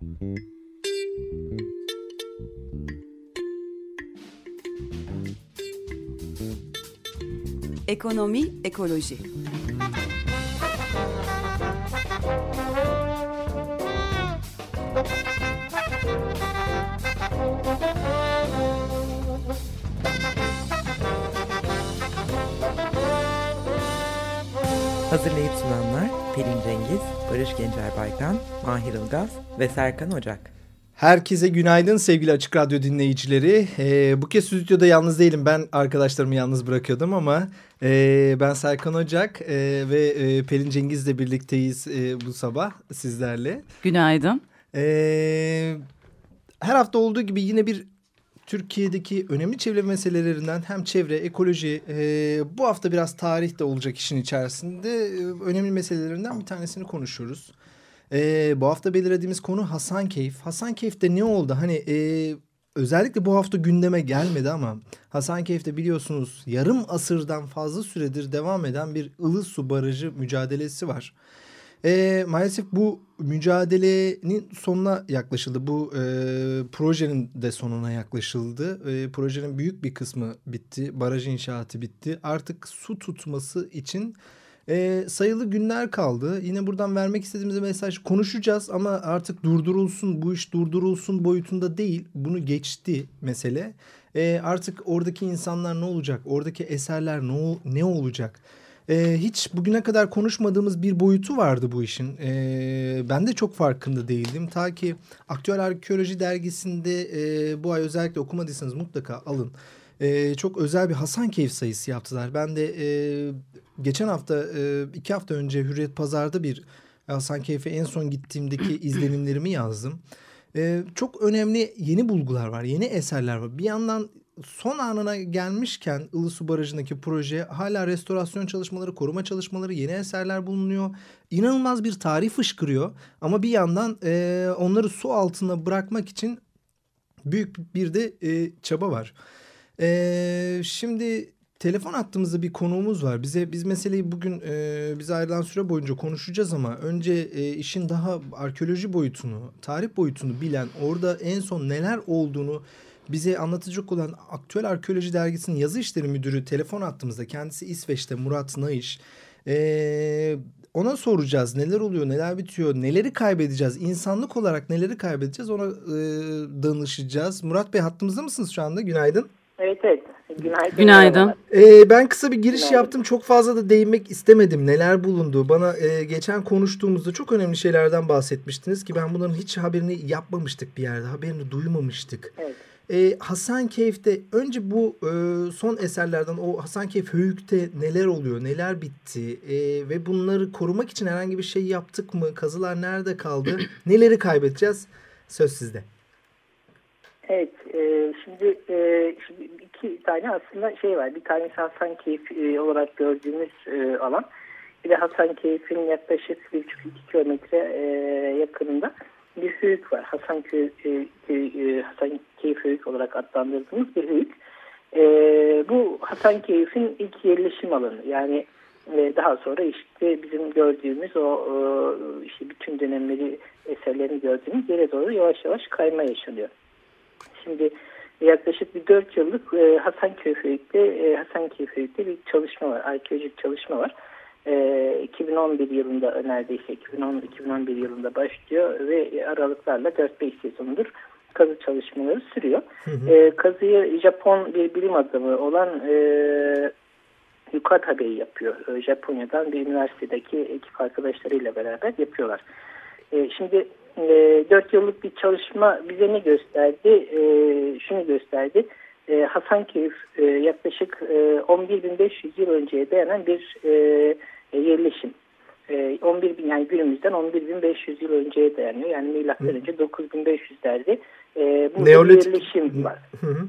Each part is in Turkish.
Ekonomi, ekoloji. Hazırlayıp sunanlar Pelin Cengiz, Barış Gencer Baykan, Mahir Ilgaz ve Serkan Ocak. Herkese günaydın sevgili Açık Radyo dinleyicileri. Bu kez stüdyoda yalnız değilim. Ben arkadaşlarımı yalnız bırakıyordum ama ben Serkan Ocak ve Pelin Cengiz'le birlikteyiz bu sabah sizlerle. Günaydın. Her hafta olduğu gibi yine bir Türkiye'deki önemli çevre meselelerinden hem çevre, ekoloji, bu hafta biraz tarih de olacak işin içerisinde. Önemli meselelerinden bir tanesini konuşuyoruz. Bu hafta belirlediğimiz konu Hasankeyf. Hasankeyf'te ne oldu? Hani özellikle bu hafta gündeme gelmedi ama Hasankeyf'te biliyorsunuz yarım asırdan fazla süredir devam eden bir Ilısu Barajı mücadelesi var. Maalesef bu mücadelenin sonuna yaklaşıldı. Bu projenin de sonuna yaklaşıldı. Projenin büyük bir kısmı bitti. Baraj inşaatı bitti. Artık su tutması için sayılı günler kaldı. Yine buradan vermek istediğimiz mesaj, konuşacağız ama artık durdurulsun, bu iş durdurulsun boyutunda değil. Bunu geçti mesele. Artık oradaki insanlar ne olacak? Oradaki eserler ne olacak? Hiç bugüne kadar konuşmadığımız bir boyutu vardı bu işin. Ben de çok farkında değildim. Ta ki Aktüel Arkeoloji dergisinde bu ay özellikle okumadıysanız mutlaka alın. Çok özel bir Hasankeyf sayısı yaptılar. Ben de geçen hafta 2 hafta önce Hürriyet Pazar'da bir Hasankeyf'e en son gittiğimdeki izlenimlerimi yazdım. Çok önemli yeni bulgular var, yeni eserler var. Bir yandan son anına gelmişken Ilısu Barajı'ndaki proje hala restorasyon çalışmaları, koruma çalışmaları, yeni eserler bulunuyor. İnanılmaz bir tarih fışkırıyor ama bir yandan onları su altına bırakmak için büyük bir de çaba var. Şimdi telefon attığımızda bir konuğumuz var. Biz meseleyi bugün bize ayrılan süre boyunca konuşacağız ama önce işin daha arkeoloji boyutunu, tarih boyutunu bilen, orada en son neler olduğunu bize anlatacak olan Aktüel Arkeoloji dergisinin yazı işleri müdürü telefon attığımızda, kendisi İsveç'te, Murat Naiş. Ona soracağız neler oluyor, neler bitiyor, neleri kaybedeceğiz, insanlık olarak neleri kaybedeceğiz, ona danışacağız. Murat Bey, hattımızda mısınız şu anda? Günaydın. Evet. Günaydın. Ben kısa bir giriş yaptım. Çok fazla da değinmek istemedim. Neler bulundu? Bana geçen konuştuğumuzda çok önemli şeylerden bahsetmiştiniz ki ben bunların hiç haberini yapmamıştık bir yerde. Haberini duymamıştık. Evet. Hasankeyf'te önce bu son eserlerden, o Hasankeyf Höyük'te neler oluyor? Neler bitti? Ve bunları korumak için herhangi bir şey yaptık mı? Kazılar nerede kaldı? Neleri kaybedeceğiz? Söz sizde. Evet. Şimdi iki tane aslında şey var. Bir tanesi Hasankeyf olarak gördüğümüz alan. Bir de Hasankeyf'in yaklaşık 1,5-2 kilometre yakınında bir höyük var. Hasankeyf Höyük olarak adlandırdığımız bir höyük. Bu Hasankeyf'in ilk yerleşim alanı. Yani daha sonra işte bizim gördüğümüz o işte bütün dönemleri, eserlerini gördüğümüz yere doğru yavaş yavaş kayma yaşanıyor. Şimdi yaklaşık bir 4 yıllık Hasankeyf Höyük'te bir çalışma var. Arkeolojik çalışma var. 2011 yılında neredeyse 2011 yılında başlıyor ve aralıklarla 4-5 sezondur kazı çalışmaları sürüyor. Kazıyı Japon bir bilim adamı olan Yukata Bey yapıyor. Japonya'dan bir üniversitedeki ekip arkadaşlarıyla beraber yapıyorlar. Şimdi 4 yıllık bir çalışma bize ne gösterdi? Şunu gösterdi. Hasankeyf yaklaşık 11.500 yıl önceye dayanan bir yerleşim. 11.000 yani günümüzden 11.500 yıl önceye dayanıyor. Yani milattan önce 9.500'lerde burada bir yerleşim var.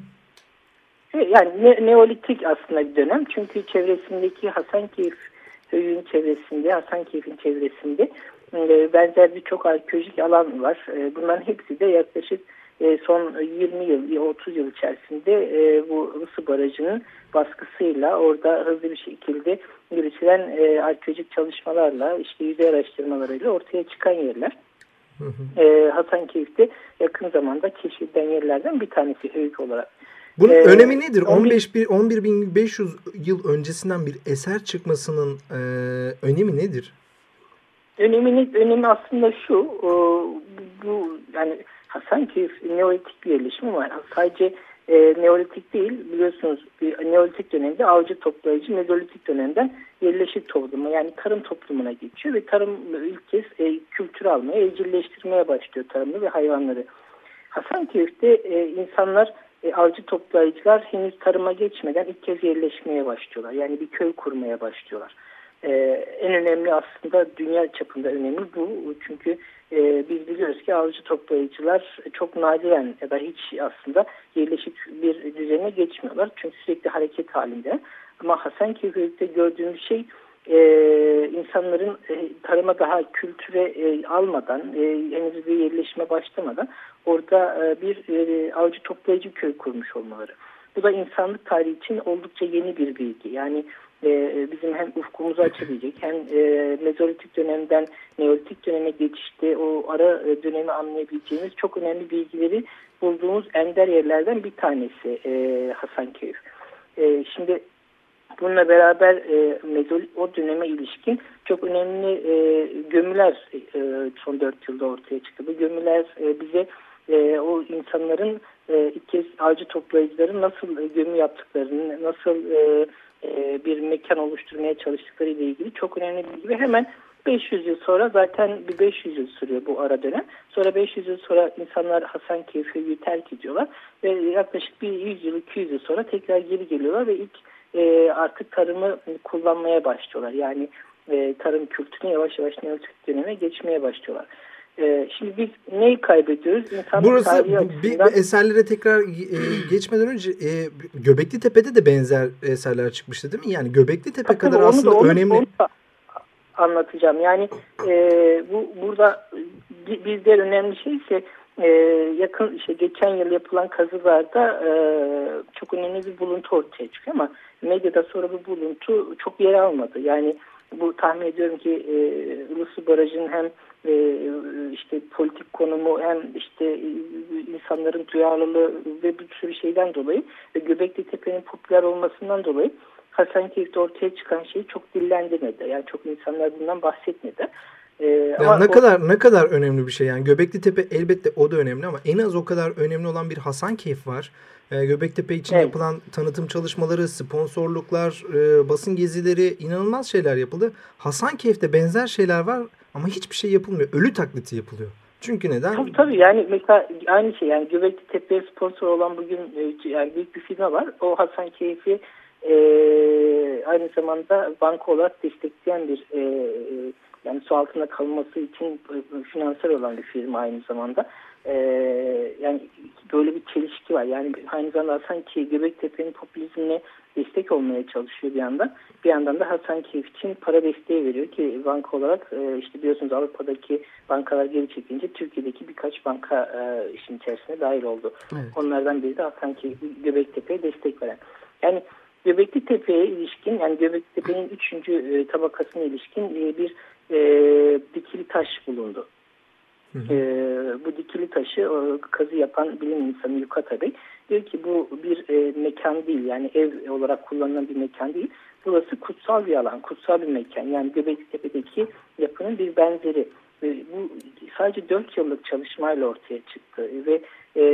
Yani Neolitik aslında bir dönem. Çünkü çevresindeki Hasankeyf Höyük'ün çevresinde, Hasankeyf'in çevresinde benzer birçok arkeolojik alan var. Bunların hepsi de yaklaşık son 20 yıl, 30 yıl içerisinde bu Ilısu Barajı'nın baskısıyla orada hızlı bir şekilde yürütülen arkeolojik çalışmalarla, işte yüzey araştırmalarıyla ortaya çıkan yerler. Hasankeyf'te yakın zamanda keşfedilen yerlerden bir tanesi Höyük olarak. Bunun önemi nedir? 11.500 yıl öncesinden bir eser çıkmasının önemi nedir? Önemi aslında şu, bu yani Hasankeyf Neolitik bir yerleşim ama sadece Neolitik değil, biliyorsunuz Neolitik dönemde avcı toplayıcı, Mezolitik dönemden yerleşik topluma yani tarım toplumuna geçiyor ve tarım ilk kez kültür almaya, evcilleştirmeye başlıyor tarımı ve hayvanları. Hasankeyf'te insanlar avcı toplayıcılar henüz tarıma geçmeden ilk kez yerleşmeye başlıyorlar. Yani bir köy kurmaya başlıyorlar. En önemli aslında dünya çapında önemli bu. Çünkü biz biliyoruz ki avcı toplayıcılar çok nadiren ya da hiç aslında yerleşik bir düzene geçmiyorlar. Çünkü sürekli hareket halinde. Ama Hasankeyf'te gördüğümüz şey insanların tarıma daha kültüre almadan, henüz bir yerleşime başlamadan orada bir avcı toplayıcı köy kurmuş olmaları. Bu da insanlık tarihi için oldukça yeni bir bilgi. Yani bizim hem ufkumuzu açabilecek hem Mezolitik dönemden Neolitik döneme geçişte o ara dönemi anlayabileceğimiz çok önemli bilgileri bulduğumuz ender yerlerden bir tanesi Hasankeyf. Şimdi bununla beraber o döneme ilişkin çok önemli gömüler son 4 yılda ortaya çıktı. Bu gömüler bize o insanların ilk kez avcı toplayıcıların nasıl gömü yaptıklarını, nasıl bir mekan oluşturmaya çalıştıkları ile ilgili çok önemli bilgi ve hemen 500 yıl sonra zaten bir 500 yıl sürüyor bu ara dönem. Sonra 500 yıl sonra insanlar Hasankeyf'i terk ediyorlar ve yaklaşık bir 100 yıl 200 yıl sonra tekrar geri geliyorlar ve ilk artık tarımı kullanmaya başlıyorlar. Yani tarım kültürüne yavaş yavaş Neolitik döneme geçmeye başlıyorlar. Şimdi biz neyi kaybediyoruz? Burası bir eserlere tekrar geçmeden önce Göbekli Tepe'de de benzer eserler çıkmıştı değil mi? Yani Göbekli Tepe kadar aslında önemli. Onu da anlatacağım. Yani burada bir diğer önemli şey ise geçen yıl yapılan kazılarda çok önemli bir buluntu ortaya çıkıyor ama medyada sonra bu buluntu çok yer almadı. Yani bu tahmin ediyorum ki Ilısu Barajı'nın hem politik konumu hem insanların duyarlılığı ve bir sürü şeyden dolayı ve Göbekli Tepe'nin popüler olmasından dolayı Hasankeyf'te ortaya çıkan şeyi çok dillendirmedi. Yani çok insanlar bundan bahsetmedi. Ama ne kadar önemli bir şey yani Göbekli Tepe elbette o da önemli ama en az o kadar önemli olan bir Hasankeyf var. Göbektepe için yapılan tanıtım çalışmaları, sponsorluklar, basın gezileri inanılmaz şeyler yapıldı. Hasankeyf'te benzer şeyler var ama hiçbir şey yapılmıyor. Ölü taklidi yapılıyor. Çünkü neden? Tabii yani mesela aynı şey yani Göbekli Tepe'ye sponsor olan bugün yani büyük bir firma var. O Hasankeyf'i aynı zamanda banka olarak destekleyen bir yani su altında kalması için finansör olan bir firma aynı zamanda. Yani böyle bir çelişki var. Yani aynı zamanda sanki Göbektepe'nin popülizmine destek olmaya çalışıyor bir yandan. Bir yandan da Hasankeyf için para desteği veriyor ki banka olarak biliyorsunuz Avrupa'daki bankalar geri çekince Türkiye'deki birkaç banka işin içerisine dahil oldu. Evet. Onlardan biri de Hasankeyf Göbektepe'ye destek veren. Yani Göbekli Tepe'ye ilişkin yani Göbekli Tepe'nin 3. tabakasına ilişkin bir dikili taş bulundu. Bu dikili taşı kazı yapan bilim insanı Yukata Bey diyor ki bu bir mekan değil yani ev olarak kullanılan bir mekan değil. Burası kutsal bir alan, kutsal bir mekan. Yani Göbekli Tepe'deki yapının bir benzeri. Bu sadece 4 yıllık çalışmayla ortaya çıktı ve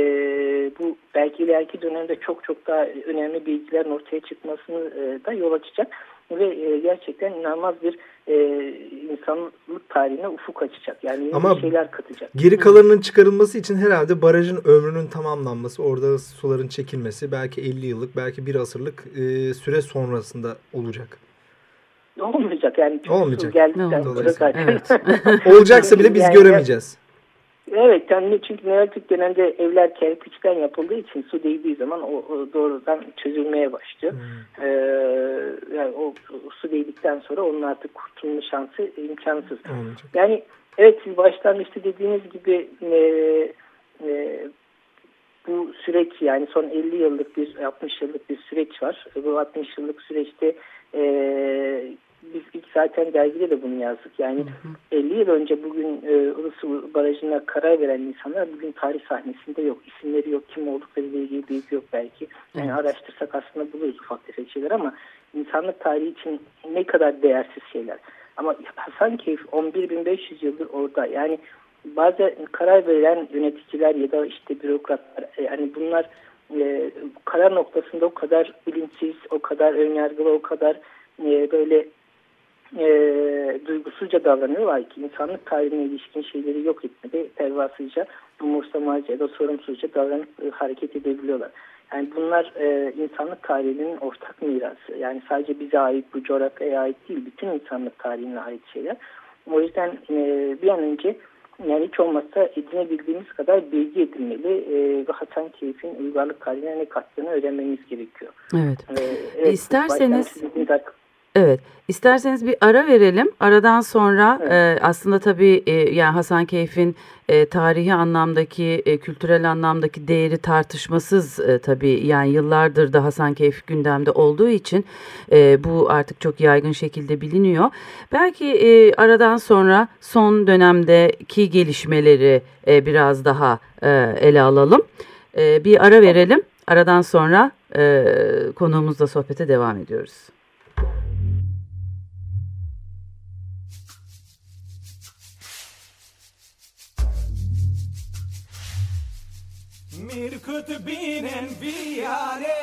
bu belki ileriki dönemde çok daha önemli bilgilerin ortaya çıkmasını da yol açacak ve gerçekten inanılmaz bir insanlık tarihine ufuk açacak. Yani yeni şeyler katacak. Geri kalanının çıkarılması için herhalde barajın ömrünün tamamlanması, orada suların çekilmesi belki 50 yıllık, belki bir asırlık süre sonrasında olacak. Olmayacak yani. Olmayacak. Geldikten sonra zaten. Evet. Olacaksa bile biz yani göremeyeceğiz. Evet yani çünkü Neolitik dönemde evler kerpiçten yapıldığı için su değdiği zaman o doğrudan çözülmeye başlıyor. Yani o su değdikten sonra onun artık kurtulma şansı imkansız. Yani evet siz baştan dediğiniz gibi bu süreç yani son 50 yıllık 60 yıllık bir süreç var. Bu 60 yıllık süreçte biz ilk zaten dergide de bunu yazdık. Yani 50 yıl önce bugün Ilısu Barajı'na karar veren insanlar bugün tarih sahnesinde yok. İsimleri yok, kim oldukları ile ilgili bilgi yok belki. Yani araştırsak aslında buluruz ufak tefek şeyler ama insanlık tarihi için ne kadar değersiz şeyler. Ama Hasankeyf 11.500 yıldır orada. Yani bazı karar veren yöneticiler ya da işte bürokratlar, yani bunlar karar noktasında o kadar bilinçsiz, o kadar önyargılı, o kadar böyle duygusuzca davranıyorlar ki insanlık tarihine ilişkin şeyleri yok etmede pervasızca, umursamazca ya da sorumsuzca davranıp hareket edebiliyorlar. Yani bunlar insanlık tarihinin ortak mirası. Yani sadece bize ait, bu coğrafyaya ait değil, bütün insanlık tarihine ait şeyler. O yüzden bir an önce yani hiç olmazsa edinebildiğimiz kadar bilgi edinmeli ve Hasankeyf'in uygarlık tarihine ne kattığını öğrenmemiz gerekiyor. Evet. Evet, İsterseniz bir ara verelim. Aradan sonra aslında tabii yani Hasankeyf'in tarihi anlamdaki, kültürel anlamdaki değeri tartışmasız tabii. Yani yıllardır da Hasankeyf gündemde olduğu için bu artık çok yaygın şekilde biliniyor. Belki aradan sonra son dönemdeki gelişmeleri biraz daha ele alalım. Bir ara verelim. Aradan sonra konuğumuzla sohbete devam ediyoruz. Mirkut binen viyale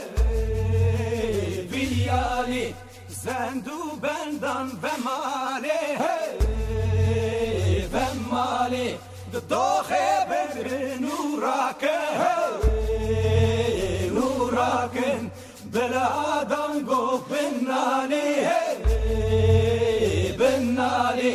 hey viyale zendu bendan ve male hey ve male dohe bedre nurake hey nuraken beladan go benale hey benale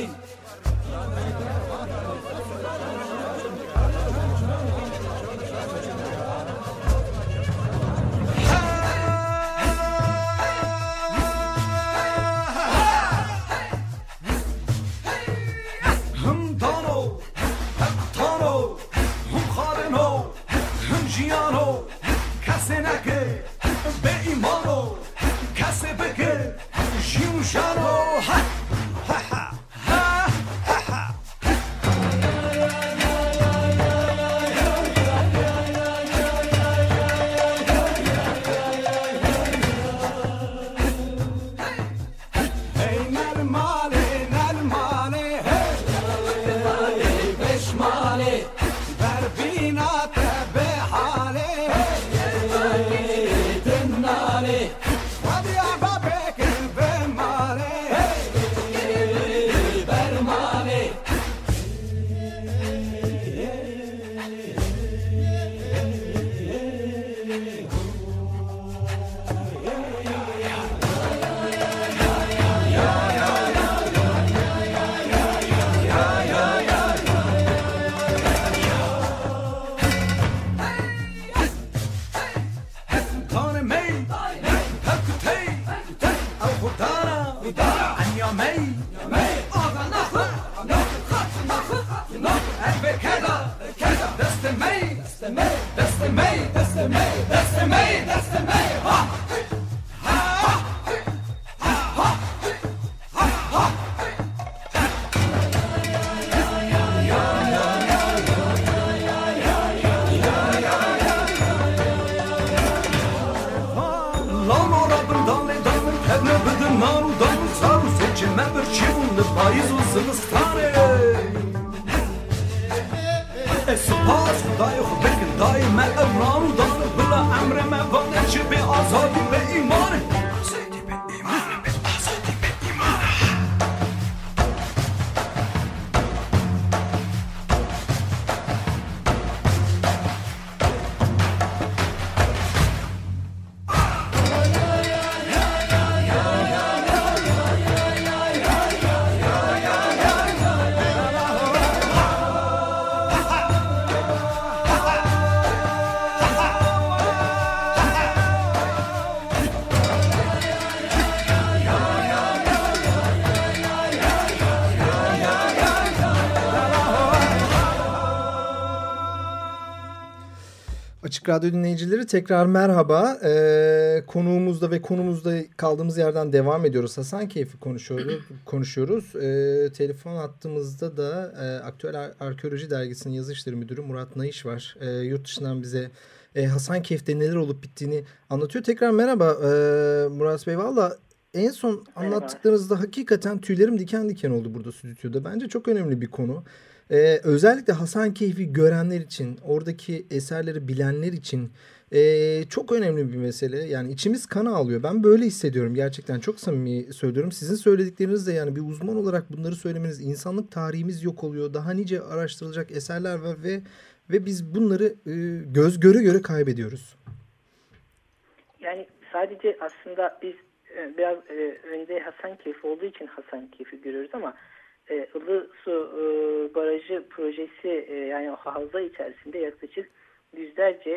Açık Radyo dinleyicileri tekrar merhaba. Konuğumuzda ve konumuzda kaldığımız yerden devam ediyoruz. Hasankeyf'i konuşuyoruz. Telefon hattımızda da Aktüel Arkeoloji Dergisi'nin yazı işleri müdürü Murat Naiş var. Yurt dışından bize Hasankeyf'te neler olup bittiğini anlatıyor. Tekrar merhaba Murat Bey. Valla en son anlattıklarınızda hakikaten tüylerim diken diken oldu burada stüdyoda. Bence çok önemli bir konu. Özellikle Hasankeyf'i görenler için, oradaki eserleri bilenler için çok önemli bir mesele. Yani içimiz kan ağlıyor. Ben böyle hissediyorum. Gerçekten çok samimi söylüyorum. Sizin söyledikleriniz de, yani bir uzman olarak bunları söylemeniz, insanlık tarihimiz yok oluyor. Daha nice araştırılacak eserler var ve biz bunları göz göre göre kaybediyoruz. Yani sadece aslında biz biraz önde Hasankeyf olduğu için Hasankeyf'i görüyoruz ama Ilısu Barajı projesi, yani o havza içerisinde yaklaşık yüzlerce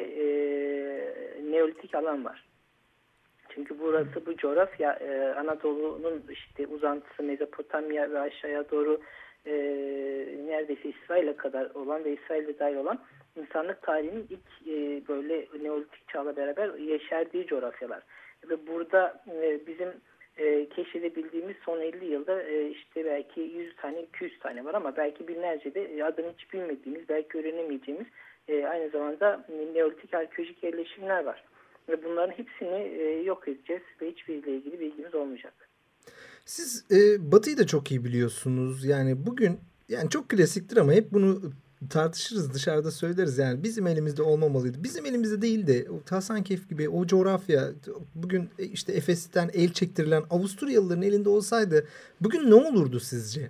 Neolitik alan var. Çünkü burası, bu coğrafya Anadolu'nun işte uzantısı, Mezopotamya ve aşağıya doğru neredeyse İsrail'e kadar olan ve İsrail'e dahil olan insanlık tarihinin ilk böyle Neolitik çağla beraber yeşerdiği coğrafyalar. Ve burada bizim keşfedebildiğimiz son 50 yılda işte belki 100 tane 200 tane var ama belki binlerce de adını hiç bilmediğimiz, belki öğrenemeyeceğimiz aynı zamanda Neolitik arkeolojik yerleşimler var. Ve bunların hepsini yok edeceğiz ve hiçbiriyle ilgili bilgimiz olmayacak. Siz Batı'yı da çok iyi biliyorsunuz. Yani bugün, yani çok klasiktir ama hep bunu tartışırız, dışarıda söyleriz. Yani bizim elimizde olmamalıydı. Bizim elimizde değil de Hasankeyf gibi o coğrafya bugün işte Efes'ten el çektirilen Avusturyalıların elinde olsaydı bugün ne olurdu sizce?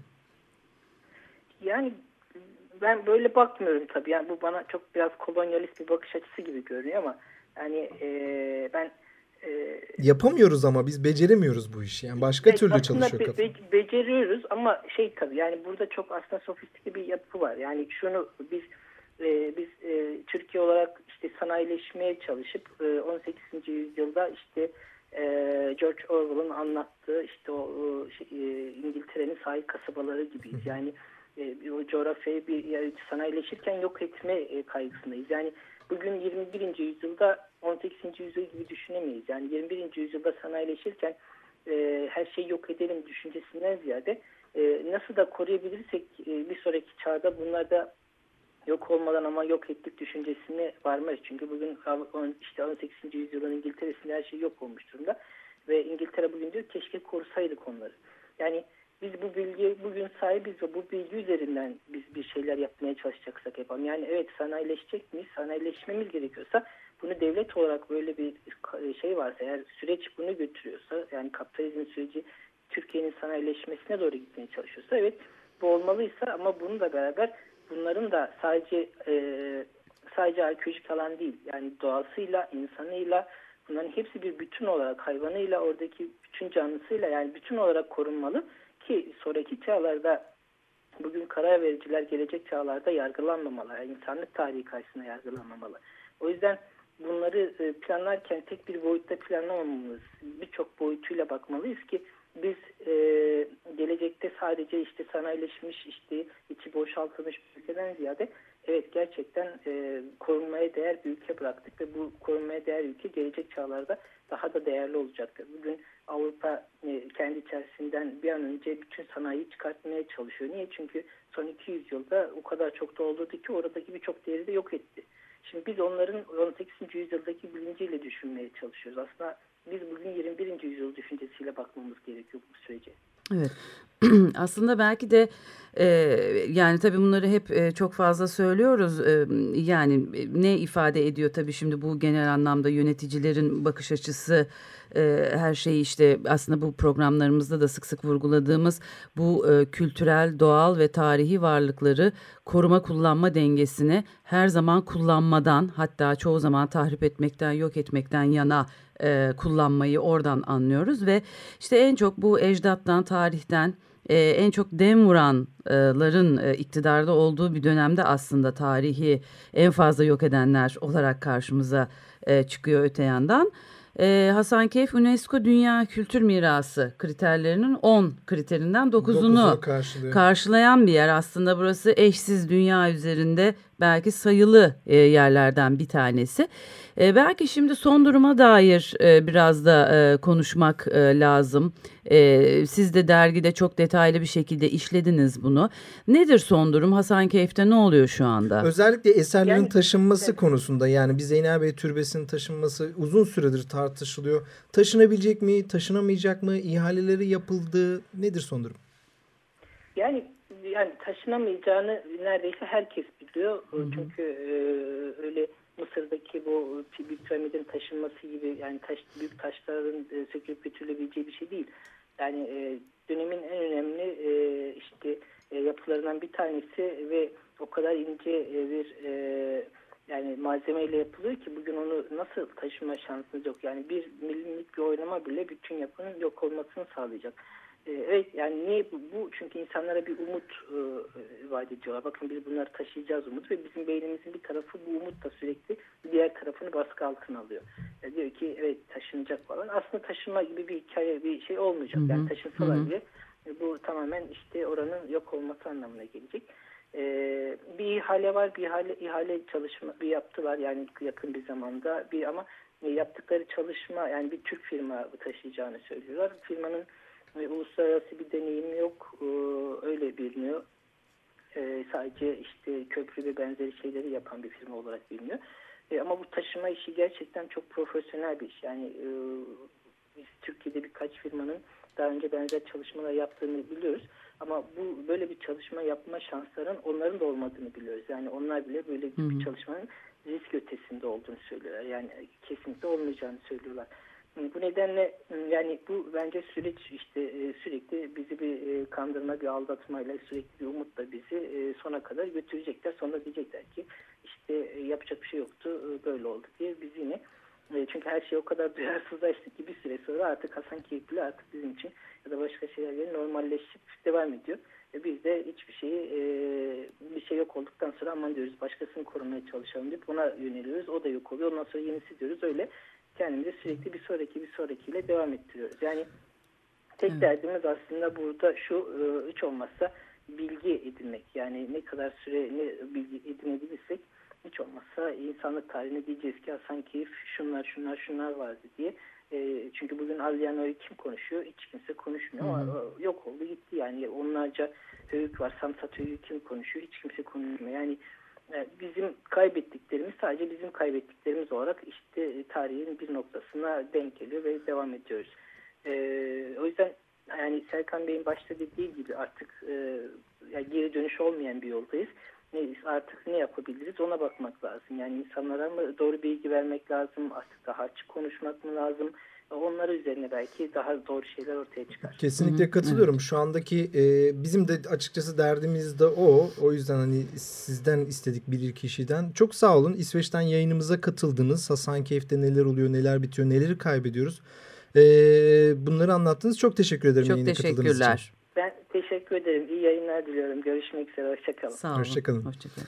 Yani ben böyle bakmıyorum tabii. Yani bu bana çok biraz kolonyalist bir bakış açısı gibi görünüyor ama yani ben yapamıyoruz ama biz beceremiyoruz bu işi. Yani başka türlü çalışıyor kafa. Beceriyoruz ama tabii yani burada çok aslında sofistike bir yapı var. Yani şunu biz Türkiye olarak işte sanayileşmeye çalışıp 18. yüzyılda işte George Orwell'ın anlattığı işte o İngiltere'nin sahil kasabaları gibiyiz. Yani o coğrafyayı sanayileşirken yok etme kaygısındayız. Yani bugün 21. yüzyılda 18. yüzyıl gibi düşünemeyiz. Yani 21. yüzyılda sanayileşirken her şeyi yok edelim düşüncesinden ziyade nasıl da koruyabilirsek bir sonraki çağda bunlar da yok olmadan ama yok ettik düşüncesine varmayız. Çünkü bugün işte 18. yüzyılın İngiltere'sinde her şey yok olmuş durumda. Ve İngiltere bugün diyor keşke korusaydık onları. Yani biz bu bilgiye bugün sahibiz ve bu bilgi üzerinden biz bir şeyler yapmaya çalışacaksak yapalım. Yani evet, sanayileşecek miyiz? Sanayileşmemiz gerekiyorsa bunu devlet olarak böyle bir şey varsa, eğer süreç bunu götürüyorsa, yani kapitalizm süreci Türkiye'nin sanayileşmesine doğru gitmeye çalışıyorsa evet bu olmalıysa, ama bununla beraber bunların da sadece arkeolojik alan değil, yani doğasıyla, insanıyla, bunların hepsi bir bütün olarak, hayvanıyla, oradaki bütün canlısıyla, yani bütün olarak korunmalı ki sonraki çağlarda bugün karar vericiler gelecek çağlarda yargılanmamalı, yani insanlık tarihi karşısında yargılanmamalı. O yüzden bunları planlarken tek bir boyutta planlamamamız, birçok boyutuyla bakmalıyız ki biz gelecekte sadece işte sanayileşmiş, işte içi boşaltılmış bir ülkeden ziyade evet gerçekten korunmaya değer bir ülke bıraktık ve bu korunmaya değer ülke gelecek çağlarda daha da değerli olacaktır. Bugün Avrupa kendi içerisinden bir an önce bütün sanayiyi çıkartmaya çalışıyor. Niye? Çünkü son 200 yılda o kadar çok doldurdu ki oradaki birçok değeri de yok etti. Şimdi biz onların 18. yüzyıldaki bilinciyle düşünmeye çalışıyoruz. Aslında biz bugün 21. yüzyıl düşüncesiyle bakmamız gerekiyor bu sürece. Evet. Aslında belki de yani tabii bunları hep çok fazla söylüyoruz. Yani ne ifade ediyor tabii şimdi bu genel anlamda yöneticilerin bakış açısı, her şeyi işte aslında bu programlarımızda da sık sık vurguladığımız bu kültürel, doğal ve tarihi varlıkları koruma kullanma dengesini her zaman kullanmadan, hatta çoğu zaman tahrip etmekten, yok etmekten yana kullanmayı oradan anlıyoruz ve işte en çok bu ecdattan, tarihten en çok dem vuranların iktidarda olduğu bir dönemde aslında tarihi en fazla yok edenler olarak karşımıza çıkıyor öte yandan. Hasankeyf UNESCO Dünya Kültür Mirası kriterlerinin 10 kriterinden 9'unu karşılayan bir yer. Aslında burası eşsiz, dünya üzerinde belki sayılı yerlerden bir tanesi. Belki şimdi son duruma dair biraz da konuşmak lazım. Siz de dergide çok detaylı bir şekilde işlediniz bunu. Nedir son durum? Hasankeyf'te ne oluyor şu anda? Özellikle eserlerin taşınması konusunda, yani bir Zeynelbey Türbesi'nin taşınması uzun süredir tartışılıyor. Taşınabilecek mi, taşınamayacak mı? İhaleleri yapıldı. Nedir son durum? Yani taşınamayacağını neredeyse herkes biliyor. Çünkü öyle Mısır'daki bu büyük piramidin taşınması gibi, yani büyük taşların sökülüp götürülebileceği bir şey değil. Yani dönemin en önemli yapılarından bir tanesi ve o kadar ince bir yani malzemeyle yapılıyor ki bugün onu nasıl taşıma şansınız yok. Yani 1 milimlik bir oynama bile bütün yapının yok olmasını sağlayacak. Evet, yani niye bu? Çünkü insanlara bir umut vaat ediyorlar. Bakın biz bunları taşıyacağız umut, ve bizim beynimizin bir tarafı bu umutla sürekli diğer tarafını baskı altına alıyor. Diyor ki evet taşınacak falan. Aslında taşınma gibi bir hikaye, bir şey olmayacak. Yani taşınsalar bile bu tamamen oranın yok olması anlamına gelecek. Bir ihale var, ihale çalışma bir yaptılar yani yakın bir zamanda, ama yaptıkları çalışma, yani bir Türk firma taşıyacağını söylüyorlar. Firmanın uluslararası bir deneyimi yok, öyle biliniyor. Sadece köprü ve benzeri şeyleri yapan bir firma olarak biliniyor. Ama bu taşıma işi gerçekten çok profesyonel bir iş. Yani biz Türkiye'de birkaç firmanın daha önce benzer çalışmalar yaptığını biliyoruz. Ama böyle bir çalışma yapma şansların onların da olmadığını biliyoruz. Yani onlar bile böyle bir çalışmanın risk ötesinde olduğunu söylüyorlar. Yani kesinlikle olmayacağını söylüyorlar. Bu nedenle yani bu bence süreç sürekli bizi bir kandırma, bir aldatmayla, sürekli bir umutla bizi sona kadar götürecekler. Sonra diyecekler ki yapacak bir şey yoktu, böyle oldu diye biz yine. Çünkü her şey o kadar duyarsızlaştı ki bir süre sonra artık Hasankeyf bile artık bizim için ya da başka şeylerle normalleşip devam ediyor. Biz de hiçbir şeyi bir şey yok olduktan sonra aman diyoruz başkasını korumaya çalışalım deyip ona yöneliyoruz. O da yok oluyor. Ondan sonra yenisi diyoruz. Öyle kendimizi sürekli bir sonrakiyle devam ettiriyoruz. Yani tek derdimiz aslında burada şu, hiç olmazsa bilgi edinmek. Yani ne kadar süre bilgi edinebilirsek hiç olmazsa insanlık tarihine diyeceğiz ki Hasankeyf şunlar vardı diye. Çünkü bugün Alyano'yu kim konuşuyor? Hiç kimse konuşmuyor ama yok oldu gitti. Yani onlarca höyük var. Samsat höyüğü kim konuşuyor? Hiç kimse konuşmuyor. Yani bizim kaybettiklerimiz sadece bizim kaybettiklerimiz olarak tarihin bir noktasına denk geliyor ve devam ediyoruz. O yüzden yani Serkan Bey'in başta dediği gibi artık geri dönüş olmayan bir yoldayız. Artık ne yapabiliriz ona bakmak lazım. Yani insanlara mı doğru bilgi vermek lazım? Artık daha açık konuşmak mı lazım? Onlar üzerine belki daha doğru şeyler ortaya çıkar. Kesinlikle katılıyorum. Evet. Şu andaki bizim de açıkçası derdimiz de o. O yüzden hani sizden istedik bilir kişiden. Çok sağ olun. İsveç'ten yayınımıza katıldınız. Hasankeyf'te neler oluyor, neler bitiyor, neleri kaybediyoruz. Bunları anlattınız. Çok teşekkür ederim. Çok teşekkürler. Ben teşekkür ederim. İyi yayınlar diliyorum. Görüşmek üzere. Hoşçakalın. Sağ olun. Hoşçakalın.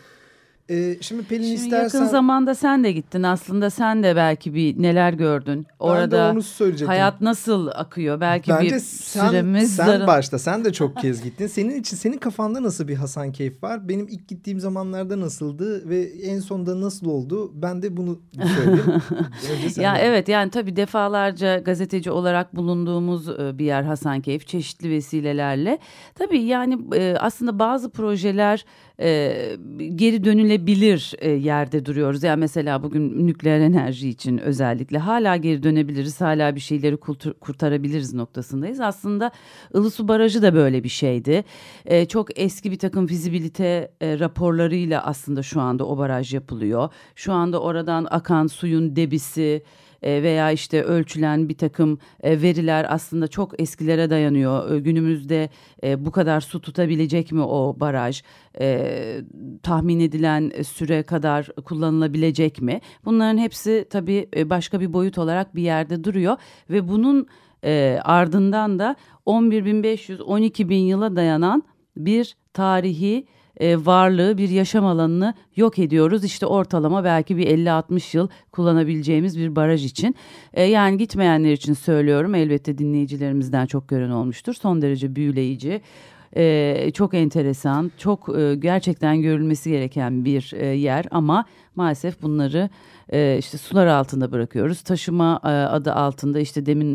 Şimdi Pelin istersen... Yakın zamanda sen de gittin. Aslında sen de belki bir neler gördün. Orada hayat nasıl akıyor? Belki bence bir süremiz... Sen başta, sen de çok kez gittin. Senin kafanda nasıl bir Hasankeyf var? Benim ilk gittiğim zamanlarda nasıldı ve en sonunda nasıl oldu? Ben de bunu söyleyeyim. Ya evet, yani tabii defalarca gazeteci olarak bulunduğumuz bir yer Hasankeyf, çeşitli vesilelerle. Tabii yani aslında bazı projeler geri dönülebilir yerde duruyoruz. Yani mesela bugün nükleer enerji için özellikle hala geri dönebiliriz, hala bir şeyleri kurtarabiliriz noktasındayız. Aslında Ilısu Barajı da böyle bir şeydi. Çok eski bir takım fizibilite raporlarıyla aslında şu anda o baraj yapılıyor. Şu anda oradan akan suyun debisi veya ölçülen bir takım veriler aslında çok eskilere dayanıyor. Günümüzde bu kadar su tutabilecek mi o baraj? Tahmin edilen süre kadar kullanılabilecek mi? Bunların hepsi tabii başka bir boyut olarak bir yerde duruyor ve bunun ardından da 11.500-12.000 yıla dayanan bir tarihi varlığı, bir yaşam alanını yok ediyoruz. Ortalama belki bir 50-60 yıl kullanabileceğimiz bir baraj için. Yani gitmeyenler için söylüyorum. Elbette dinleyicilerimizden çok gören olmuştur. Son derece büyüleyici. Çok enteresan, çok gerçekten görülmesi gereken bir yer ama maalesef bunları işte sular altında bırakıyoruz. Taşıma adı altında işte demin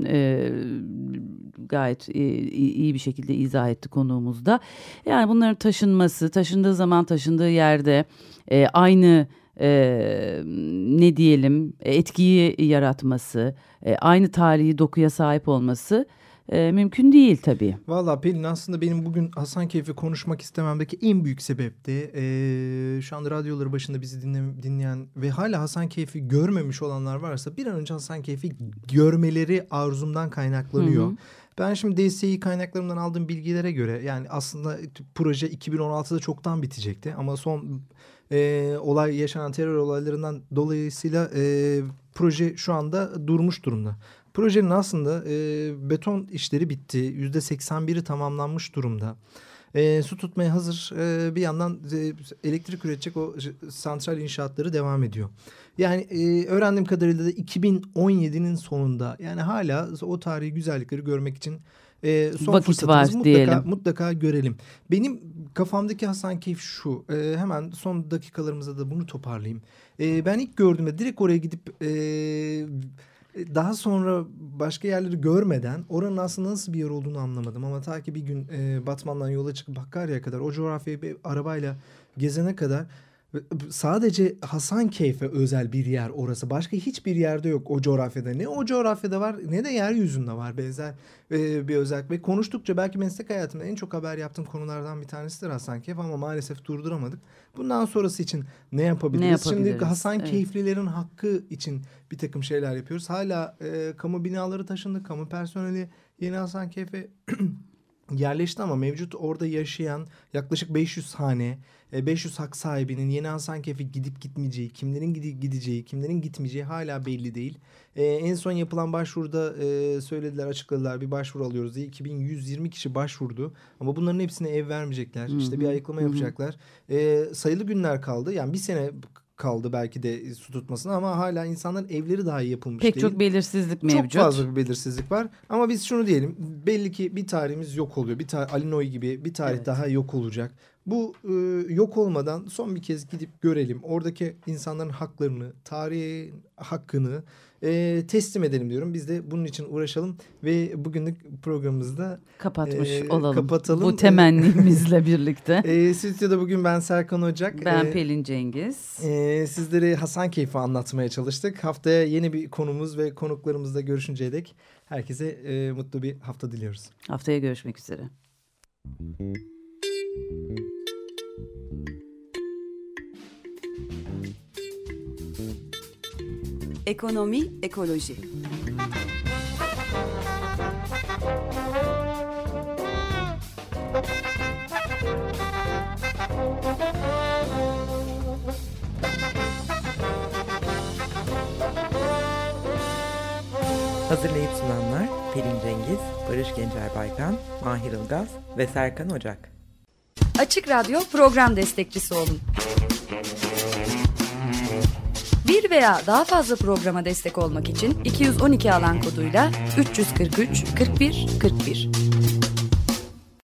gayet iyi bir şekilde izah etti konuğumuzda. Yani bunların taşındığı zaman taşındığı yerde aynı ne diyelim etkiyi yaratması, aynı tarihi dokuya sahip olması mümkün değil tabii. Valla Pelin, aslında benim bugün Hasankeyf'i konuşmak istememdeki en büyük sebep de şu anda radyoları başında bizi dinleyen ve hala Hasankeyf'i görmemiş olanlar varsa bir an önce Hasankeyf'i görmeleri arzumdan kaynaklanıyor. Hı hı. Ben şimdi DSİ kaynaklarımdan aldığım bilgilere göre yani aslında proje 2016'da çoktan bitecekti ama son yaşanan terör olaylarından dolayısıyla proje şu anda durmuş durumda. Projenin aslında beton işleri bitti. %81'i tamamlanmış durumda. Su tutmaya hazır. Bir yandan elektrik üretecek o santral inşaatları devam ediyor. Yani öğrendiğim kadarıyla da 2017'nin sonunda yani hala o tarihi güzellikleri görmek için son vakit fırsatımız var mutlaka görelim. Benim kafamdaki Hasankeyf şu. Hemen son dakikalarımızda da bunu toparlayayım. Ben ilk gördüğümde direkt oraya gidip daha sonra başka yerleri görmeden oranın aslında nasıl bir yer olduğunu anlamadım. Ama ta ki bir gün Batman'dan yola çıkıp Hakkari'ye kadar o coğrafyayı bir arabayla gezene kadar sadece Hasankeyf'e özel bir yer orası. Başka hiçbir yerde yok o coğrafyada. Ne o coğrafyada var ne de yeryüzünde var benzer bir özellik. Ve konuştukça belki meslek hayatımda en çok haber yaptığım konulardan bir tanesidir Hasankeyf ama maalesef durduramadık. Bundan sonrası için ne yapabiliriz? Şimdi Hasankeyflilerin hakkı için bir takım şeyler yapıyoruz. Hala kamu binaları taşındı. Kamu personeli yeni Hasankeyf'e yerleşti ama mevcut orada yaşayan yaklaşık 500 hane, 500 hak sahibinin yeni Hasankeyf'e gidip gitmeyeceği, kimlerin gideceği, kimlerin gitmeyeceği hala belli değil. En son yapılan başvuruda söylediler, açıkladılar, bir başvuru alıyoruz diye 2120 kişi başvurdu. Ama bunların hepsine ev vermeyecekler. İşte bir ayıklama yapacaklar. Sayılı günler kaldı. Yani bir sene kaldı belki de su tutmasına ama hala insanların evleri daha iyi yapılmış değil. Pek çok belirsizlik mevcut. Çok fazla bir belirsizlik var. Ama biz şunu diyelim. Belli ki bir tarihimiz yok oluyor. Ali Noy gibi bir tarih daha yok olacak. Bu yok olmadan son bir kez gidip görelim. Oradaki insanların haklarını, tarihin hakkını teslim edelim diyorum. Biz de bunun için uğraşalım ve bugünlük programımızı da kapatalım. Bu temennimizle birlikte. Stüdyoda bugün ben Serkan Ocak. Ben Pelin Cengiz. Sizlere Hasankeyf'i anlatmaya çalıştık. Haftaya yeni bir konumuz ve konuklarımızla görüşünceye dek herkese mutlu bir hafta diliyoruz. Haftaya görüşmek üzere. Ekonomi, ekoloji. Hazırlayıp sunanlar Pelin Cengiz, Barış Gencer Baykan, Mahir Ilgaz ve Serkan Ocak. Açık Radyo program destekçisi olun. Bir veya daha fazla programa destek olmak için 212 alan koduyla 343 41 41.